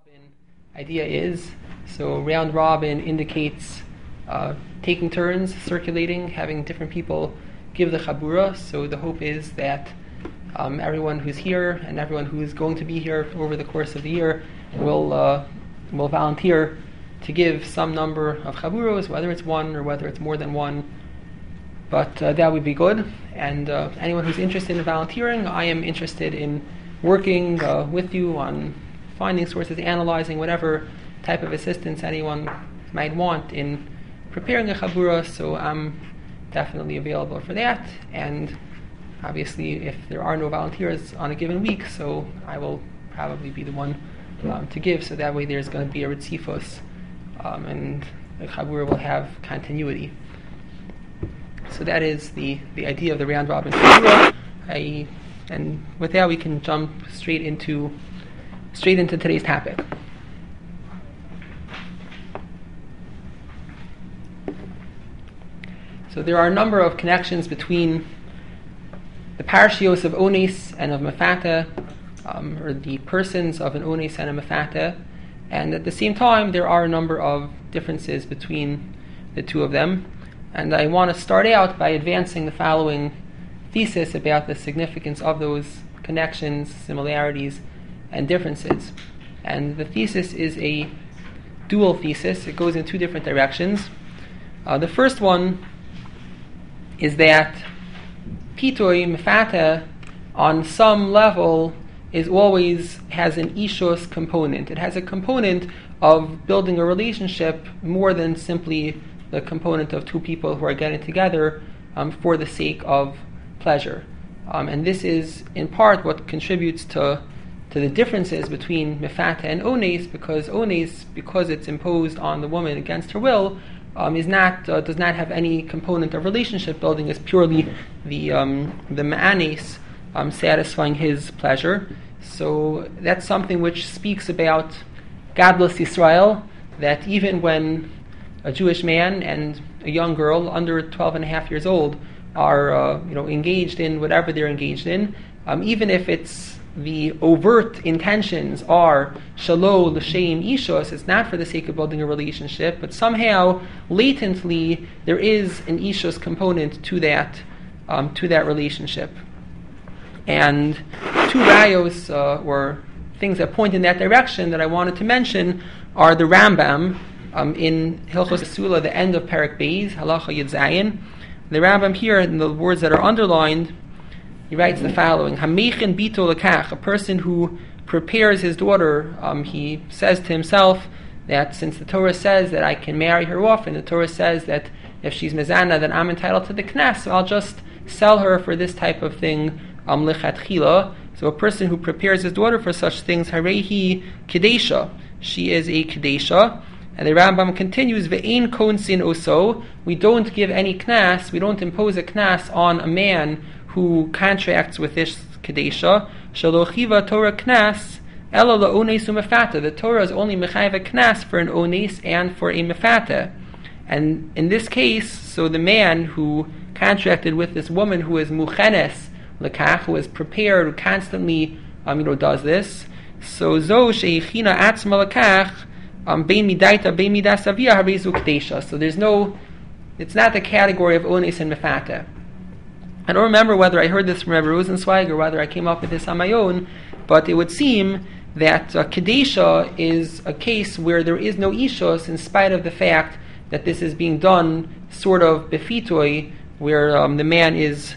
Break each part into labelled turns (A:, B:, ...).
A: robin idea is. So round robin indicates taking turns, circulating, having different people give the chabura. So the hope is that everyone who's here and everyone who's going to be here over the course of the year will volunteer to give some number of chaburos, whether it's one or whether it's more than one. But that would be good. And anyone who's interested in volunteering, I am interested in working with you on finding sources, analyzing whatever type of assistance anyone might want in preparing a chabura. So I'm definitely available for that. And obviously, if there are no volunteers on a given week, so I will probably be the one to give. So that way, there's going to be a ritzifos, and the chabura will have continuity. So that is the idea of the round robin chabura. And with that, we can jump straight into today's topic. So there are a number of connections between the parashios of Ones and of Mefata, or the persons of an Ones and a Mefata, and at the same time there are a number of differences between the two of them. And I want to start out by advancing the following thesis about the significance of those connections, similarities, and differences. And the thesis is a dual thesis. It goes in two different directions. The first one is that Pitoi, Mefata, on some level, always has an ishos component. It has a component of building a relationship more than simply the component of two people who are getting together for the sake of pleasure. And this is in part what contributes to the differences between Mefata and Ones, because Ones, because it's imposed on the woman against her will, does not have any component of relationship building. Is purely the ma'anes satisfying his pleasure. So that's something which speaks about Gadlus Yisrael, that even when a Jewish man and a young girl under 12 and a half years old are engaged in whatever they're engaged in, even if it's the overt intentions are shalo l'shem ishos, it's not for the sake of building a relationship, but somehow latently there is an ishos component to that relationship. And two rayos or things that point in that direction that I wanted to mention are the Rambam in Hilchos Sula, the end of Perek Beis, Halacha Yud Zayin. The Rambam here, in the words that are underlined, he writes the following: Hamechin bito lekach, a person who prepares his daughter, he says to himself that since the Torah says that I can marry her off, and the Torah says that if she's mezana, then I'm entitled to the knas, so I'll just sell her for this type of thing, lichatchila. So a person who prepares his daughter for such things, harehi kedesha, she is a kedesha. And the Rambam continues, ve'ein konsin oso, we don't give any knas, we don't impose a knas on a man who contracts with this kedesha. Shalochiva Torah knas ela la'ones u'mefata. The Torah is only mechayiv a knas for an ones and for a mefata. And in this case, so the man who contracted with this woman who is muchenes lekach, who is prepared, who constantly does this. So zo sheichina atzma lekach bein midaita bein midas avia harezu kedesha. So it's not the category of ones and mefata. I don't remember whether I heard this from Rabbi Rosenzweig or whether I came up with this on my own, but it would seem that Kedesha is a case where there is no ishos, in spite of the fact that this is being done sort of befitoi, where the man is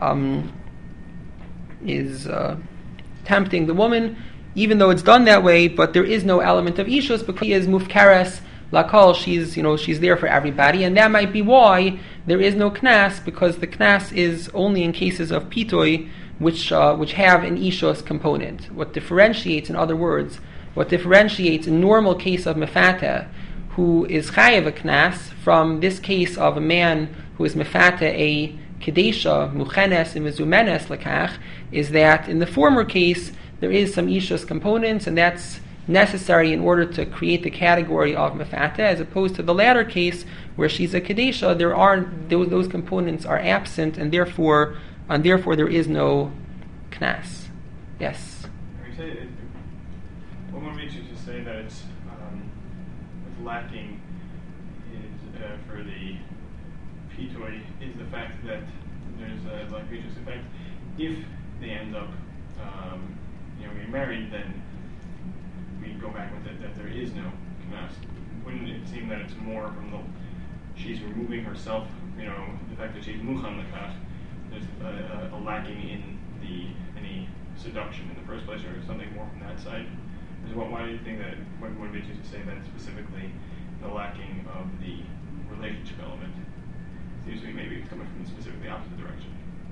A: tempting the woman, even though it's done that way, but there is no element of ishos because he is mufkares lakal, she's there for everybody, and that might be why there is no knas, because the knas is only in cases of pitoi, which have an ishos component. What differentiates a normal case of mefata, who is chayev a knas, from this case of a man who is mefata a kedesha, muchenes and mezumenes lekach, is that in the former case there is some ishos components, and that's necessary in order to create the category of mefata, as opposed to the latter case where she's a kadesha. Those components are absent, and therefore there is no knas. Yes.
B: When one reaches you to say that it's what's lacking is for the pitoi is the fact that there's a vivacious effect. If they end up getting married, then we go back with it that there is no knas. Wouldn't it seem that it's more from she's removing herself, the fact that she's muchan lekach, there's a lacking in any seduction in the first place, or something more from that side? Why do you think that, what motivates you to say that specifically the lacking of the relationship element seems to be maybe coming from specifically the opposite direction?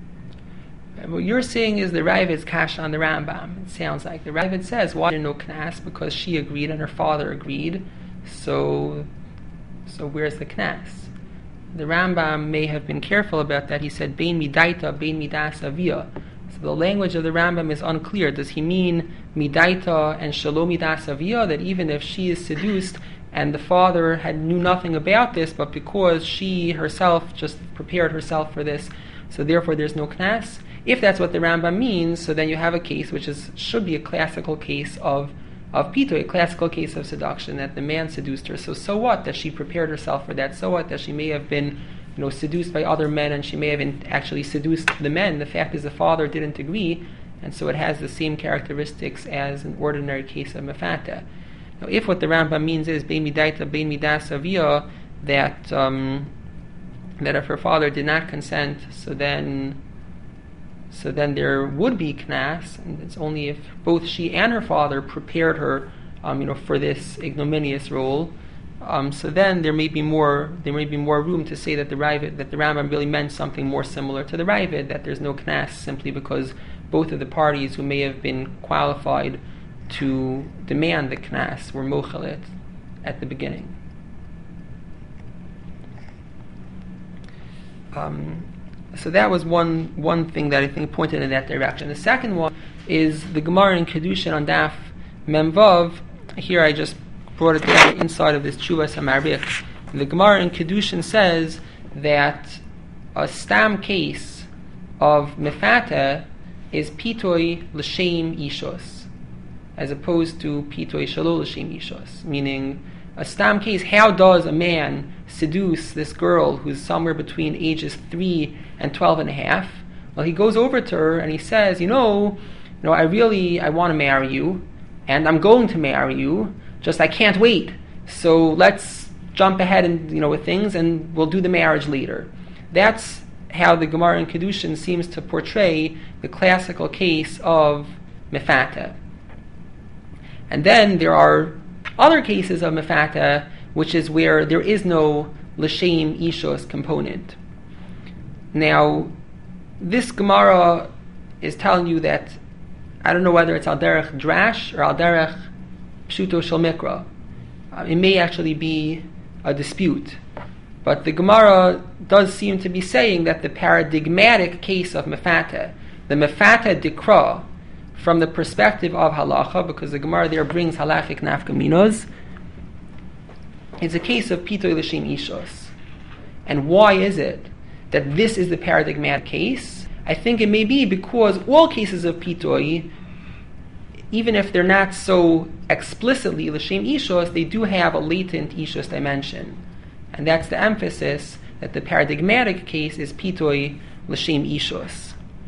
A: What you're saying is the Ravid kash on the Rambam. It sounds like the Ravid says, why there's no knas? Because she agreed and her father agreed. So where's the knas? The Rambam may have been careful about that. He said, bein midaita, bein midas avia. So the language of the Rambam is unclear. Does he mean midaita and shalom midas avia, that even if she is seduced and the father knew nothing about this, but because she herself just prepared herself for this, so therefore there's no knas? If that's what the Rambam means, so then you have a case which should be a classical case of pitoi, a classical case of seduction, that the man seduced her. So what that she prepared herself for that? So what that she may have been seduced by other men, and she may have actually seduced the men? The fact is the father didn't agree, and so it has the same characteristics as an ordinary case of mefata. Now, if what the Rambam means is bein midaita, bein midas avia, that if her father did not consent, so then there would be knas, and it's only if both she and her father prepared her, for this ignominious role. So then there may be more room to say that the Rambam really meant something more similar to the Ravid, that there's no knas simply because both of the parties who may have been qualified to demand the knas were mochalit at the beginning. So that was one thing that I think pointed in that direction. The second one is the Gemara in Kedushin on Daf Memvav. Here I just brought it down inside of this Tshuvas HaMarik. The Gemara in Kedushin says that a stam case of mefata is pitoi l'shem ishos, as opposed to pitoi shelo l'shem ishos, meaning a stam case, how does a man seduce this girl who's somewhere between ages 3 and 12 and a half? Well, he goes over to her and he says, I want to marry you, and I'm going to marry you, just I can't wait. So let's jump ahead and with things, and we'll do the marriage later. That's how the Gemara in Kedushin seems to portray the classical case of mefata. And then there are other cases of mefata, which is where there is no l'shem ishos component. Now, this Gemara is telling you that, I don't know whether it's al derech drash or al derech pshuto shel mikra. It may actually be a dispute, but the Gemara does seem to be saying that the paradigmatic case of mefata, the mefata dikra, from the perspective of halacha, because the Gemara there brings halachic nafkaminos, it's a case of pitoi l'shem ishos. And why is it that this is the paradigmatic case? I think it may be because all cases of pitoi, even if they're not so explicitly l'shem ishos, they do have a latent ishos dimension. And that's the emphasis, that the paradigmatic case is pitoi l'shem ishos.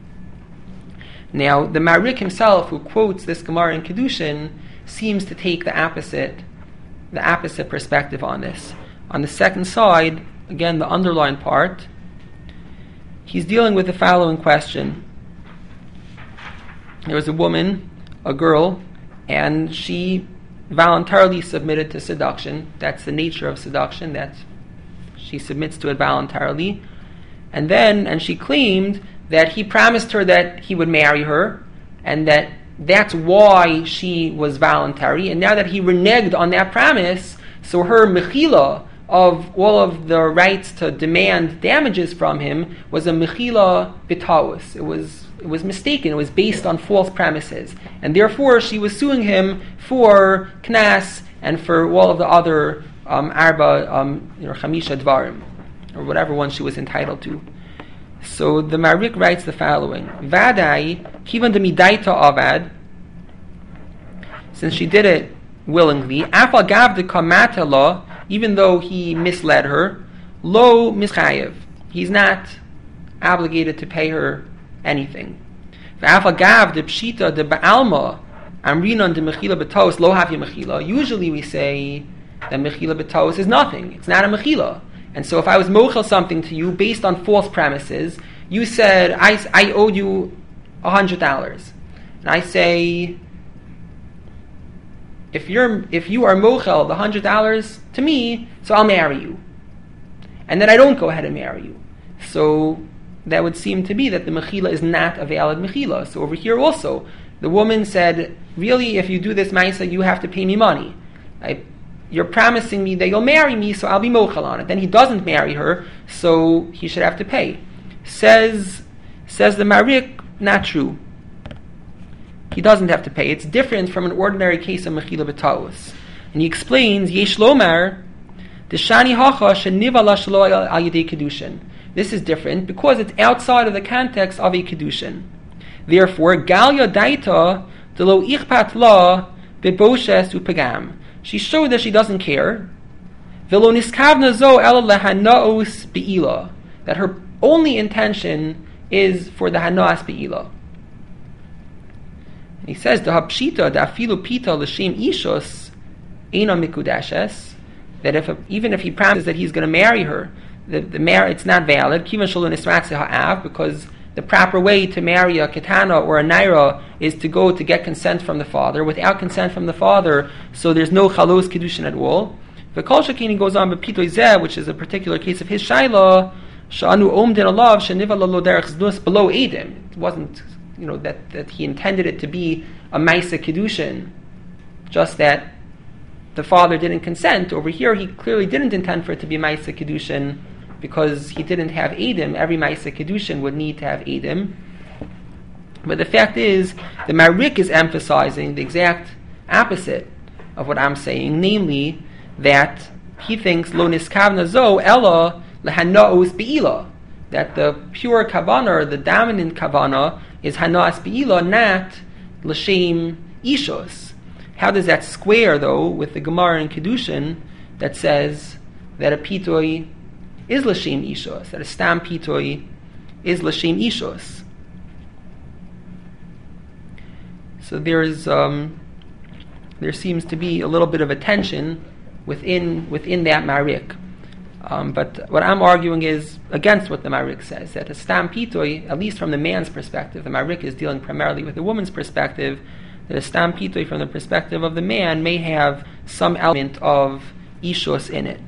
A: Now, the Marik himself, who quotes this Gemara in Kedushin, seems to take the opposite perspective on this. On the second side, again, the underlined part, he's dealing with the following question. There was a woman, a girl, and she voluntarily submitted to seduction. That's the nature of seduction, that she submits to it voluntarily. And she claimed that he promised her that he would marry her, and that's why she was voluntary. And now that he reneged on that promise, so her mechila of all of the rights to demand damages from him was a mechila b'taus. It was mistaken. It was based on false premises, and therefore she was suing him for knas and for all of the other chamisha dvarim, or whatever one she was entitled to. So the Marik writes the following: Vadai kivan de midaita avad. Since she did it willingly, afal gav de kamata law, even though he misled her, lo mischayev, he's not obligated to pay her anything. Afal gav de pshita de ba'alma, amrinon de mechila betos lo havya mechila. Usually we say that mechila betos is nothing. It's not a mechila. And so if I was mochel something to you based on false premises, you said, I owed you $100. And I say, if you are mochel the $100 to me, so I'll marry you. And then I don't go ahead and marry you. So that would seem to be that the mechila is not a valid mechila. So over here also, the woman said, really, if you do this ma'isa, you have to pay me money. You're promising me that you'll marry me, so I'll be mochel on it. Then he doesn't marry her, so he should have to pay. Says the Marik, not true. He doesn't have to pay. It's different from an ordinary case of mechila b'taos. And he explains, Yesh lomar, Deshani hacha shenivala shelo al yedei kedushin. This is different because it's outside of the context of a kedushin. Therefore, Galya daita delo ichpat la beboshes upagam. She showed that she doesn't care. Velo niskavna zo ela lehanaos beila. That her only intention is for the hanaas beila. And he says, "Da pshita da afilu pita l'shem ishos eina mikudashes." That even if he promises that he's going to marry her, the marriage it's not valid. Kivan shelo nisratze ha'av, because the proper way to marry a ketana or a naira is to go to get consent from the father. Without consent from the father, so there's no chalos kedushin at all. V'kol shekini goes on b'pitoi zeh, which is a particular case of his shaila. Sha'anu omdin alav sheniva lo derech zdus below edim. It wasn't, that he intended it to be a ma'isa kedushin, just that the father didn't consent. Over here, he clearly didn't intend for it to be ma'isa kedushin because he didn't have edim. Every ma'isa kedushin would need to have edim. But the fact is, the Marik is emphasizing the exact opposite of what I'm saying, namely that he thinks lo niskavna zo ella lehanaos beila, that the pure kavana, or the dominant kavana, is hanaas beila, not l'shem ishos. How does that square, though, with the Gemara in Kedushin that says that a pitoi is l'shem ishos, that a stam pitoi is l'shem ishos? So there seems to be a little bit of a tension within that Marik. But what I'm arguing is against what the Marik says, that a stam pitoi, at least from the man's perspective, the Marik is dealing primarily with the woman's perspective, that a stam pitoi from the perspective of the man may have some element of ishos in it.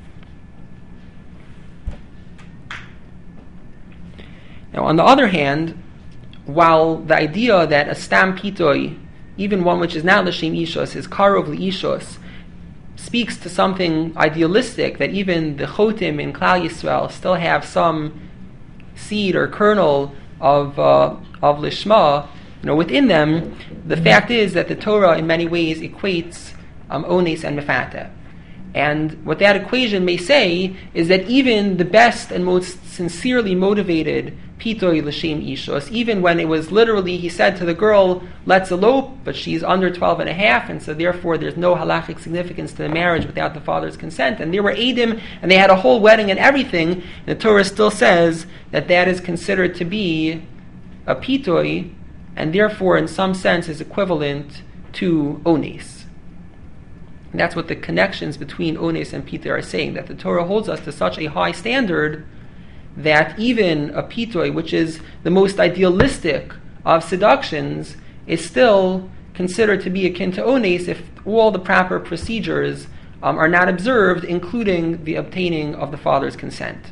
A: Now, on the other hand, while the idea that a stam pitoi, even one which is not l'shem ishos, is karov l'ishos, speaks to something idealistic, that even the chotim in Klal Yisrael still have some seed or kernel of lishma, within them, the fact is that the Torah in many ways equates ones and mefata. And what that equation may say is that even the best and most sincerely motivated pitoi l'shem ishos, even when it was literally, he said to the girl, let's elope, but she's under 12 and a half, and so therefore there's no halachic significance to the marriage without the father's consent, and there were edim, and they had a whole wedding and everything, and the Torah still says that that is considered to be a pitoi, and therefore in some sense is equivalent to ones. And that's what the connections between ones and pitoi are saying, that the Torah holds us to such a high standard that even a pitoi, which is the most idealistic of seductions, is still considered to be akin to ones if all the proper procedures are not observed, including the obtaining of the father's consent.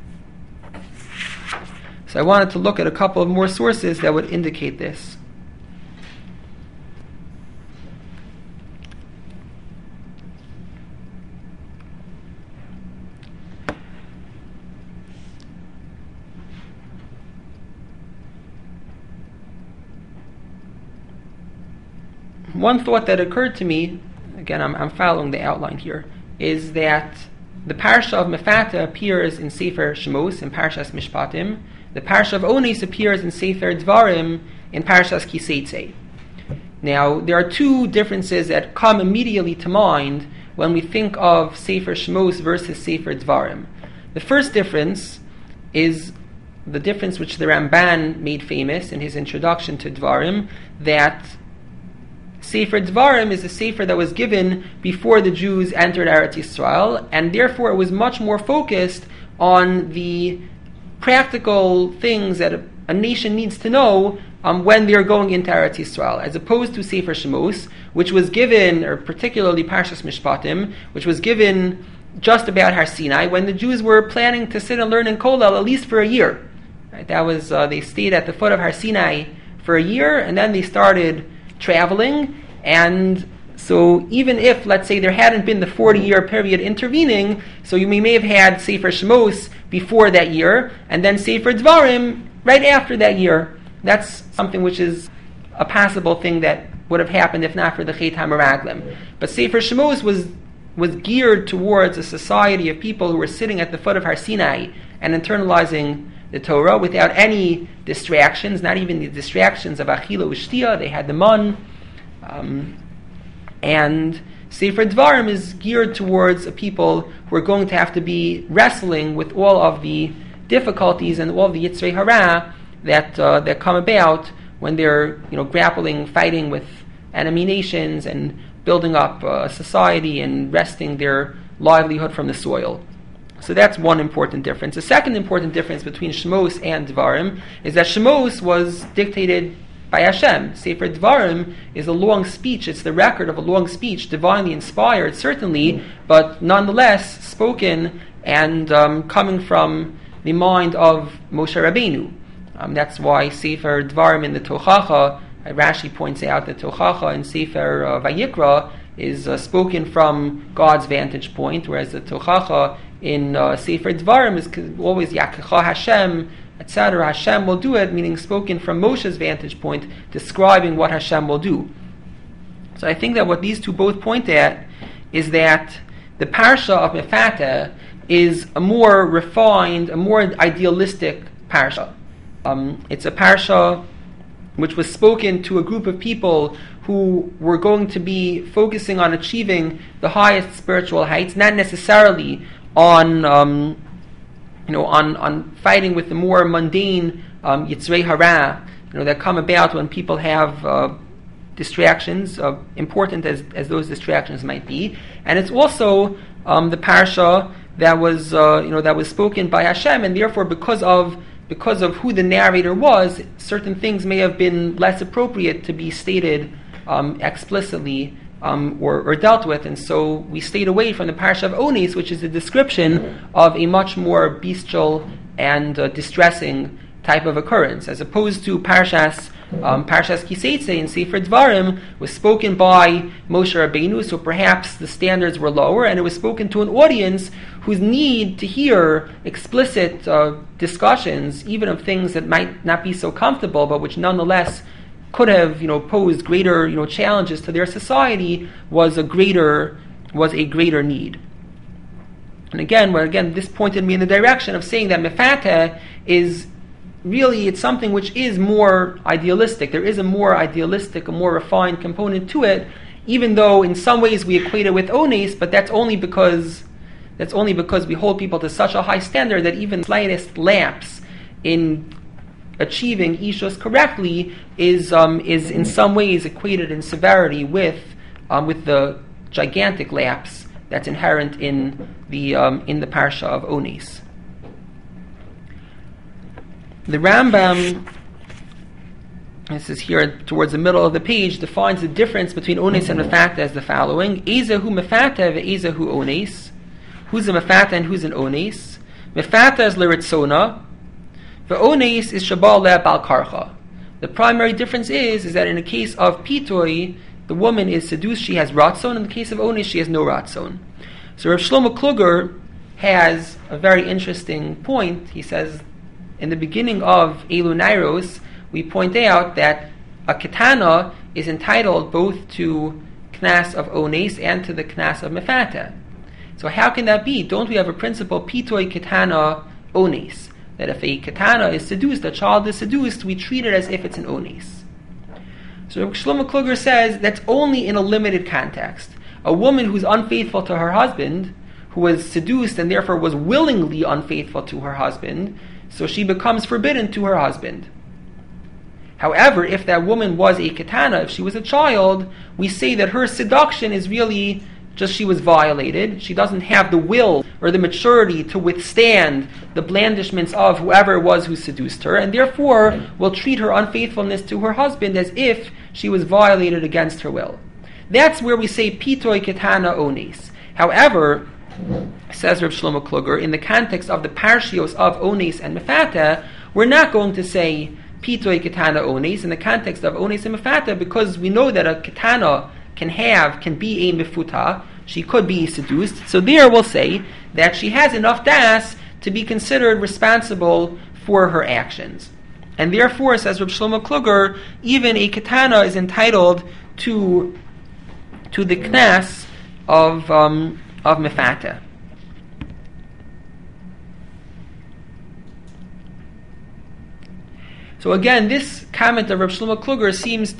A: So I wanted to look at a couple of more sources that would indicate this. One thought that occurred to me, again I'm following the outline here, is that the parsha of Mefata appears in Sefer Shemos, in Parshas Mishpatim. The parsha of Ones appears in Sefer Dvarim, in Parshas Kiseitze. Now, there are two differences that come immediately to mind when we think of Sefer Shemos versus Sefer Dvarim. The first difference is the difference which the Ramban made famous in his introduction to Dvarim, that Sefer Dvarim is a Sefer that was given before the Jews entered Eretz Yisrael, and therefore it was much more focused on the practical things that a nation needs to know when they're going into Eretz Yisrael, as opposed to Sefer Shemos, which was given, or particularly Parshas Mishpatim, which was given just about Har Sinai, when the Jews were planning to sit and learn in Kollel at least for a year. Right? That was they stayed at the foot of Har Sinai for a year, and then they started traveling. And so even if, let's say, there hadn't been the 40-year period intervening, so you may have had Sefer Shemos before that year, and then Sefer Dvarim right after that year. That's something which is a possible thing that would have happened if not for the Chet HaMeraglim. But Sefer Shemos was geared towards a society of people who were sitting at the foot of Har Sinai and internalizing the Torah without any distractions, not even the distractions of Achila Ushtia. They had the Mun. And Sefer Dvarim is geared towards a people who are going to have to be wrestling with all of the difficulties and all of the Yitzrei Hara that come about when they're grappling, fighting with enemy nations and building up a society and wresting their livelihood from the soil. So that's one important difference. The second important difference between Shemos and Dvarim is that Shemos was dictated by Hashem. Sefer Dvarim is a long speech. It's the record of a long speech, divinely inspired, certainly, but nonetheless spoken and coming from the mind of Moshe Rabbeinu. That's why Sefer Dvarim in the Tochacha, Rashi points out that Tochacha in Sefer Vayikra is spoken from God's vantage point, whereas the Tochacha in Sefer Dvarim is always Yakecha Hashem, etc. Hashem will do it, meaning spoken from Moshe's vantage point, describing what Hashem will do. So I think that what these two both point at is that the parsha of Mefateh is a more refined, a more idealistic parsha. It's a parsha which was spoken to a group of people who were going to be focusing on achieving the highest spiritual heights, not necessarily on fighting with the more mundane Yitzrei Hara, that come about when people have distractions, important as those distractions might be. And it's also the parsha that was spoken by Hashem, and therefore because of who the narrator was, certain things may have been less appropriate to be stated explicitly or dealt with, and so we stayed away from the Parsha of Onis, which is a description of a much more bestial and distressing type of occurrence, as opposed to Parshas Kiseitze in Sefer Dvarim was spoken by Moshe Rabbeinu, so perhaps the standards were lower, and it was spoken to an audience whose need to hear explicit discussions, even of things that might not be so comfortable, but which nonetheless could have posed greater challenges to their society, was a greater need. And again, this pointed me in the direction of saying that Mefateh is really, it's something which is more idealistic. There is a more idealistic, a more refined component to it, even though in some ways we equate it with Ones, but that's only because we hold people to such a high standard that even slightest lapse in achieving Ishus correctly is in some ways equated in severity with the gigantic lapse that's inherent in the parsha of Onis. The Rambam, this is here towards the middle of the page, defines the difference between Onis and Mefateh as the following: Ezehu Mefateh ve'ezehu Onis. Who's a Mefateh and who's an Onis? Mefateh is l'ritzona. Ve'onis is shabal le'bal karcha. The primary difference is that in the case of Pitoi, the woman is seduced, she has ratzon. In the case of Onis, she has no ratzon. So Rav Shlomo Kluger has a very interesting point. He says, in the beginning of Elu Nairos, we point out that a ketana is entitled both to knas of Ones and to the knas of Mefateh. So how can that be? Don't we have a principle, Pitoi ketana Ones? That if a ketana is seduced, a child is seduced, we treat it as if it's an Ones. So Shlomo Kluger says that's only in a limited context. A woman who's unfaithful to her husband, who was seduced and therefore was willingly unfaithful to her husband, so she becomes forbidden to her husband. However, if that woman was a ketana, if she was a child, we say that her seduction is really just she was violated. She doesn't have the will or the maturity to withstand the blandishments of whoever it was who seduced her, and therefore will treat her unfaithfulness to her husband as if she was violated against her will. That's where we say pitoi ketana ones. However, says Rav Shlomo Kluger, in the context of the parshios of ones and mefata, we're not going to say pitoi ketana ones in the context of ones and mefata, because we know that a ketana can be a mifuta, she could be seduced. So there we'll say that she has enough das to be considered responsible for her actions. And therefore, says Rav Shlomo Kluger, even a ketana is entitled to the knas of mefata. So again, this comment of Rav Shlomo Kluger seems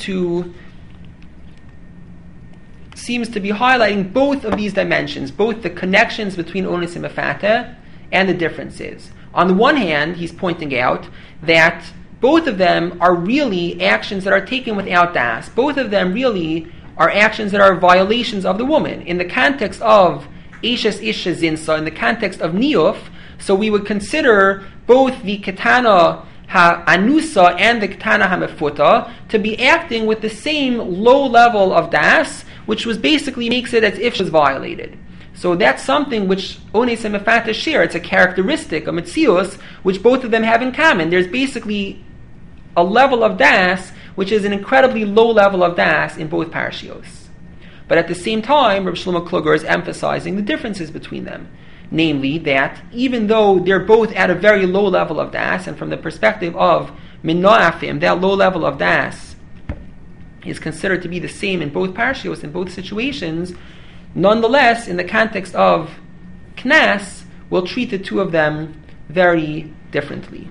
A: to be highlighting both of these dimensions, both the connections between onis and mefata and the differences. On the one hand, he's pointing out that both of them are really actions that are taken without das. Both of them really are actions that are violations of the woman. In the context of Eshes Isha Zinsa, in the context of Niyuf, so we would consider both the Ketana HaAnusa and the Ketana HaMefuta to be acting with the same low level of das, which was basically makes it as if she was violated. So that's something which Ones and Mefata share. It's a characteristic, a metzius, which both of them have in common. There's basically a level of das which is an incredibly low level of das in both parashios. But at the same time, Rabbi Shlomo Kluger is emphasizing the differences between them. Namely, that even though they're both at a very low level of das, and from the perspective of Minnoafim, that low level of das is considered to be the same in both parashios, in both situations, nonetheless, in the context of Knas, we'll treat the two of them very differently.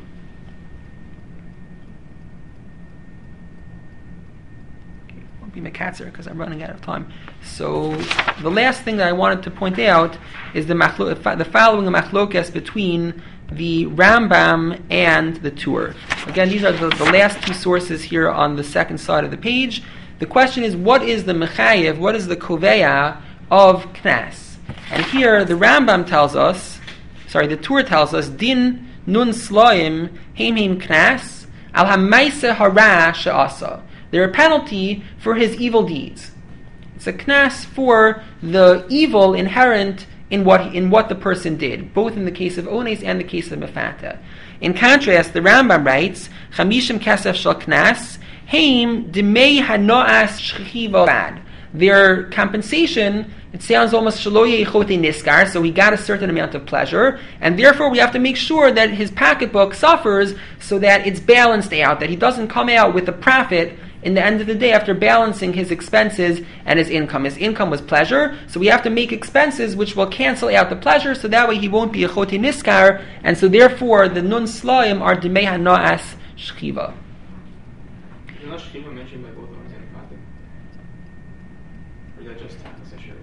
A: Won't be Mekatzer because I'm running out of time. So the last thing that I wanted to point out is the following machlokes between the Rambam and the Tur. Again, these are the last two sources here on the second side of the page. The question is, what is the mechayev, what is the koveya of Knas? And here the Rambam tells us, the Tur tells us, din nun slaim heim Knas al hamaisa hara she'asa. They're a penalty for his evil deeds. It's a Knas for the evil inherent in what the person did, both in the case of Ones and the case of Mefata. In contrast, the Rambam writes, Chamishim kesef shel Knas, heim demei hanoas shchiva bad. Their compensation, it sounds almost shelo yechote niskar, so he got a certain amount of pleasure, and therefore we have to make sure that his pocketbook suffers so that it's balanced out, that he doesn't come out with a profit in the end of the day after balancing his expenses and his income. His income was pleasure, so we have to make expenses which will cancel out the pleasure, so that way he won't be a chote niskar, and so therefore the nun slaim are demei hanoas shchiva.
C: Is not shchiva mentioned by both Ones and Mefata? Or is that just Tasashir?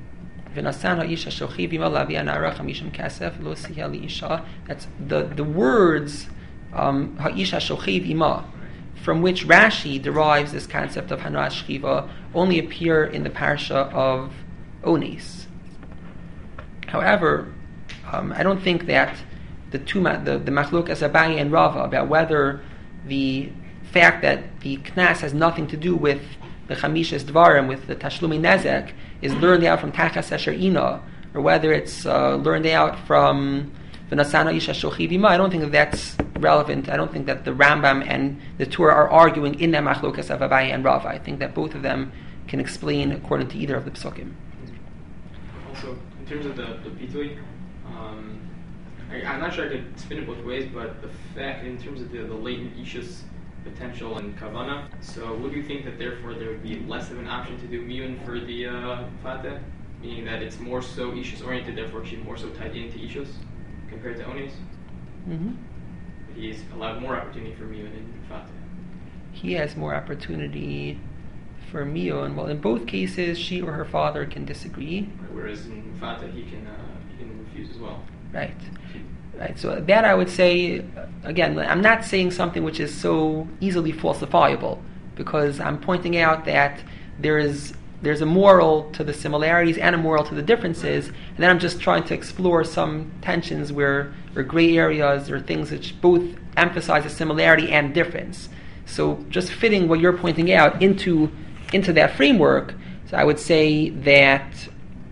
A: That's the words ha'isha shochiv ima, from which Rashi derives this concept of Hanoas Shchiva, only appear in the parsha of Ones. However, I don't think that the machlokas Abaye and Rava about whether the fact that the Knas has nothing to do with the Chamishas Dvarim, with the Tashlumi Nezek, is learned out from Tachas Asher Ina, or whether it's learned out from V'nasana Isha Shochiv Ima. I don't think that's relevant. I don't think that the Rambam and the Tur are arguing in that machlokas of Abaye and Rava. I think that both of them can explain according to either of the psukim.
C: Also, in terms of the pitui, I'm not sure I could spin it both ways, but the fact in terms of the latent ishus potential and kavana, so would you think that therefore there would be less of an option to do miyun for the fateh, meaning that it's more so ishus oriented, therefore she's more so tied into ishus compared to Ones?
A: Mm-hmm.
C: He's allowed more opportunity for miyun in fateh.
A: He has more opportunity For Miyun, well, in both cases, she or her father can disagree.
C: Whereas in Mufata, he can refuse as well.
A: Right. Right. So that I would say, again, I'm not saying something which is so easily falsifiable, because I'm pointing out that there's a moral to the similarities and a moral to the differences, and then I'm just trying to explore some tensions or gray areas or things which both emphasize a similarity and difference. So just fitting what you're pointing out into that framework, so I would say that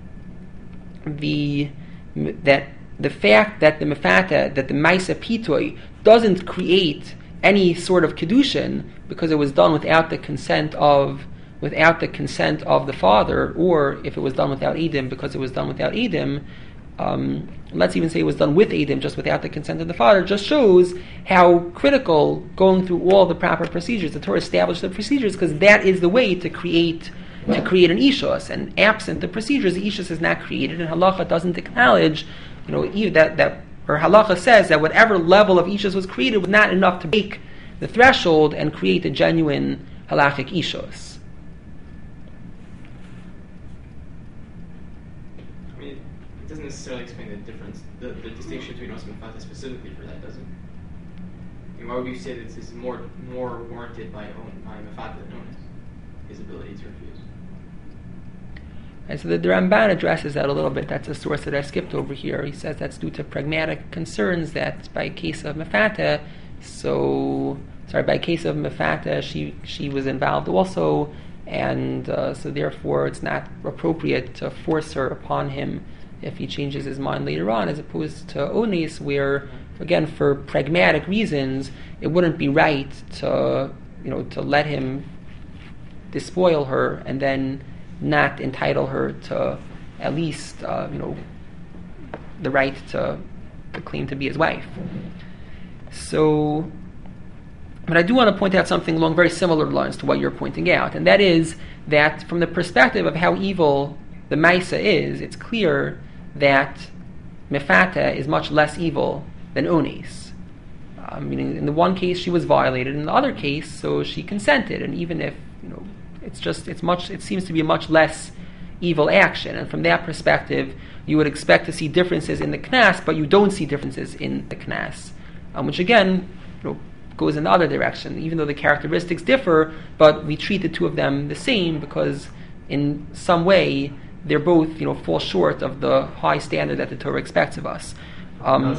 A: the fact that the mefata, that the Maisa Pitoi doesn't create any sort of kedushin because it was done without the consent of the father, or if it was done without Edim because it was done without Edim, let's even say it was done with Edim just without the consent of the father, just shows how critical going through all the proper procedures, the Torah established the procedures, because that is the way to create an ishus, and absent the procedures, the ishus is not created, and halacha doesn't acknowledge, that or halacha says that whatever level of ishus was created was not enough to break the threshold and create a genuine halachic ishus.
C: It doesn't necessarily explain the difference, the distinction between Os and Mefata specifically for that, does it? Why would you say that this is more warranted by Mefata than Onis, his ability to refuse?
A: And so the Ramban addresses that a little bit. That's a source that I skipped over here. He says that's due to pragmatic concerns that by case of Mefata, she was involved also, and so therefore it's not appropriate to force her upon him if he changes his mind later on, as opposed to Onis, where, again, for pragmatic reasons, it wouldn't be right to let him despoil her and then not entitle her to at least the right to claim to be his wife. So, but I do want to point out something along very similar lines to what you're pointing out, and that is that from the perspective of how evil the Maisa is, it's clear that Mefata is much less evil than Onis. Meaning, in the one case she was violated, in the other case, so she consented, and even if it seems to be a much less evil action, and from that perspective, you would expect to see differences in the Knas, but you don't see differences in the Knas, which again, goes in the other direction. Even though the characteristics differ, but we treat the two of them the same because, in some way, they're both, fall short of the high standard that the Torah expects of us. Right.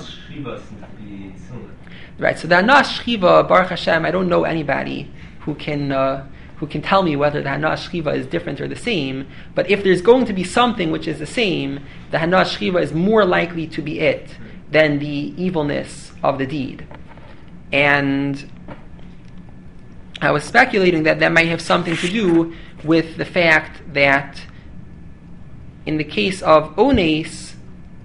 A: So the Hanas Shchiva, Baruch Hashem, I don't know anybody who can tell me whether the Hanas Shchiva is different or the same. But if there's going to be something which is the same, the Hanas Shchiva is more likely to be it than the evilness of the deed. And I was speculating that might have something to do with the fact that in the case of Ones,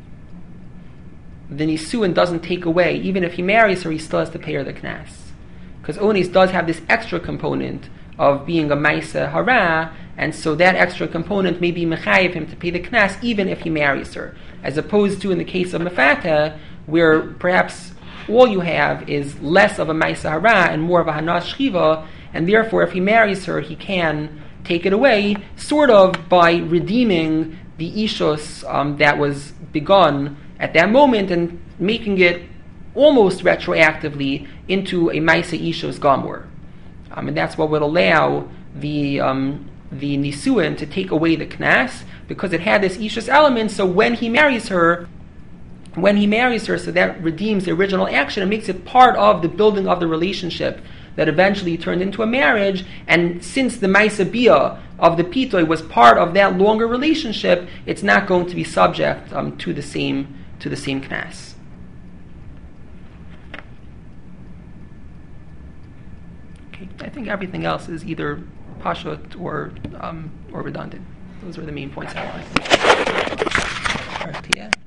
A: the Nisuin doesn't take away, even if he marries her, he still has to pay her the Knas. Because Ones does have this extra component of being a Maisa Hara, and so that extra component may be mechayiv him to pay the Knas even if he marries her. As opposed to in the case of Mefata, where perhaps all you have is less of a Maisa Hara and more of a Hanas Shchiva, and therefore if he marries her, he can take it away, sort of by redeeming the ishus that was begun at that moment and making it almost retroactively into a Maisa Ishus Gamur. And that's what would allow the Nisuin to take away the Knas, because it had this Ishus element, so when he marries her, so that redeems the original action and makes it part of the building of the relationship that eventually turned into a marriage. And since the Maisa Bia of the Pitoi was part of that longer relationship, it's not going to be subject to the same Knas. Okay, I think everything else is either pashut or redundant. Those are the main points I wanted.